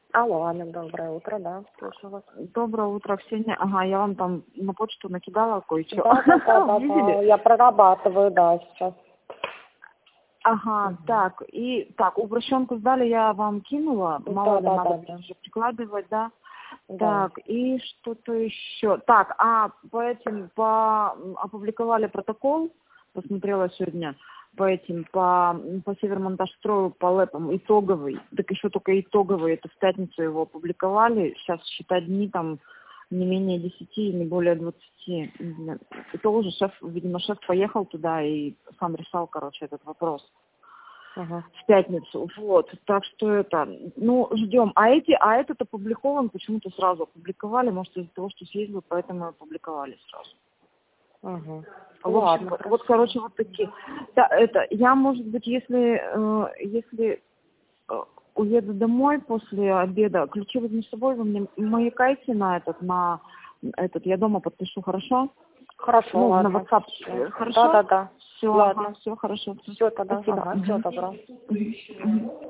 Алло, Аня, доброе утро, да, слушаю вас. Доброе утро, Ксения. Ага, я вам там на почту накидала кое-что. Да, Видели? я прорабатываю, да, сейчас. Ага, так, упрощенку сдали, я вам кинула. Мало ли, надо уже прикладывать, да? Да. Так, и что-то еще. Так, опубликовали протокол, посмотрела сегодня, по Севермонтажстрою, по ЛЭПам, итоговый. Так еще только итоговый, это в пятницу его опубликовали. Сейчас считать дни там не менее 10, не более 20. Это уже видимо, шеф поехал туда и сам решал, короче, этот вопрос. В пятницу. Вот. Так что ждем. А этот опубликован, почему-то сразу опубликовали. Может, из-за того, что съездил, поэтому и опубликовали сразу. В общем, короче, вот такие. Да, я, может быть, если уеду домой после обеда, ключи возьму с собой, вы мне маякайте я дома подпишу, хорошо? Хорошо, ладно. На WhatsApp. Хорошо? Да. Все, ладно. Все хорошо. Все тогда. Спасибо. Ага, всего доброго.